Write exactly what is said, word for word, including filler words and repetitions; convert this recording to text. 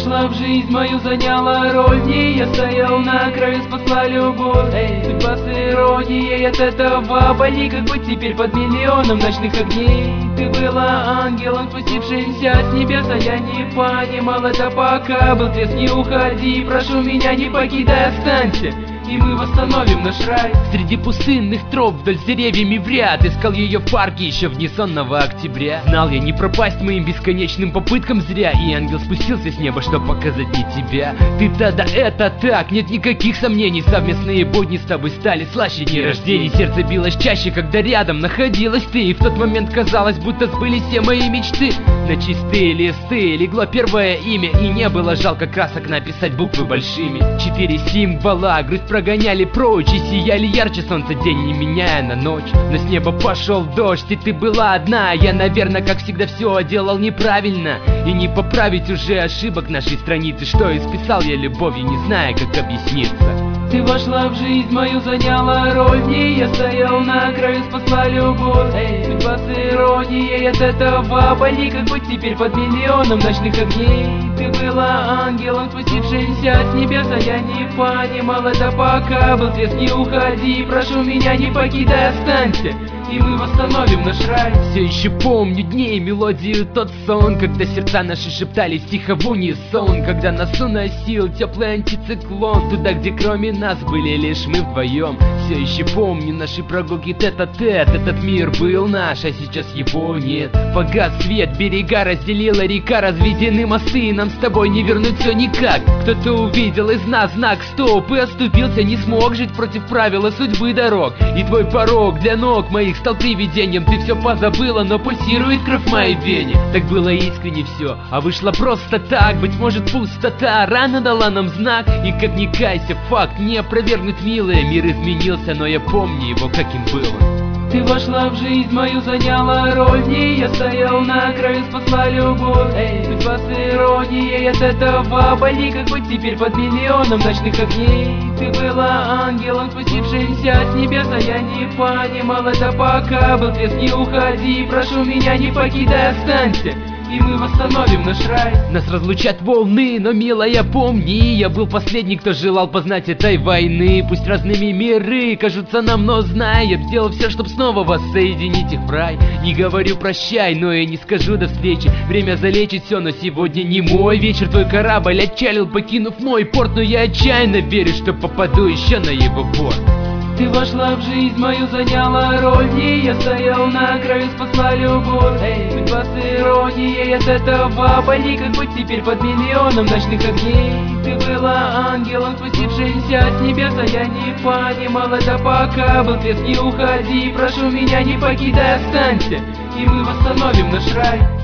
вошла в жизнь мою, заняла роль в ней. Я стоял на краю, спасла любовь. Эй, судьба с иронией от этого боли, как быть теперь под миллионом ночных огней. Ты была ангелом, спустившимся с небес, а я не понимал это, пока был треск. Не уходи, прошу меня, не покидай, останься, и мы восстановим наш рай. Среди пустынных троп вдоль с деревьями в ряд искал ее в парке еще вне сонного октября. Знал я не пропасть моим бесконечным попыткам зря, и ангел спустился с неба, чтоб показать мне тебя. Ты-то да это так, нет никаких сомнений. Совместные будни с тобой стали слаще дней рождений. Сердце билось чаще, когда рядом находилась ты, и в тот момент казалось, будто сбылись все мои мечты. На чистые листы легло первое имя, и не было жалко красок написать буквы большими. Четыре символа, грусть прогоняли прочь, и сияли ярче солнца день, не меняя на ночь. Но с неба пошел дождь, и ты была одна. Я, наверное, как всегда, все делал неправильно, и не поправить уже ошибок нашей страницы, что исписал я любовью, не зная, как объясниться. Ты вошла в жизнь мою, заняла роль в ней. Я стоял на краю, спасла любовь. Эй, судьба с иронией от этого боли, как быть теперь под миллионом ночных огней. Ты была ангелом, спустившимся с небес, а я не понимал это, пока был треск. Не уходи, прошу меня, не покидай, останься, и мы восстановим наш рай. Все еще помню дни и мелодию, тот сон, когда сердца наши шептались тихо в унисон, когда нас уносил теплый антициклон туда, где кроме нас были лишь мы вдвоем. Все еще помню наши прогулки тет-а-тет. Этот мир был наш, а сейчас его нет. Погас свет, берега разделила река, разведены мосты, и нам с тобой не вернуть все никак. Кто-то увидел из нас знак стоп и оступился, не смог жить против правила судьбы дорог. И твой порог для ног моих стал привидением. Ты все позабыла, но пульсирует кровь в моей вене. Так было искренне все, а вышло просто так. Быть может, пустота рано дала нам знак. И как ни кайся, факт не опровергнуть, милая. Мир изменился, но я помню его, каким было. Ты вошла в жизнь мою, заняла роль в ней. Я стоял на краю, спасла любовь. Эй, судьба с иронией от этого боли, как быть теперь под миллионом ночных огней. Ты была ангелом, спустившимся с небес, а я не понимал это, пока был треск. Не уходи, прошу меня, не покидай, останься, и мы восстановим наш рай. Нас разлучат волны, но, милая, помни, я был последний, кто желал познать этой войны. Пусть разными миры кажутся нам, но знай, я б сделал все, чтоб снова воссоединить их в рай. Не говорю прощай, но и не скажу до встречи. Время залечит все, но сегодня не мой вечер. Твой корабль отчалил, покинув мой порт, но я отчаянно верю, что попаду еще на его борт. Ты вошла в жизнь мою, заняла роль в ней. Я стоял на краю, спасла любовь. Эй, судьба с иронией от этого боли, как быть теперь под миллионом ночных огней. Ты была ангелом, спустившимся с небес, а я не понимал это, пока был треск. Не уходи, прошу меня, не покидай, останься, и мы восстановим наш рай.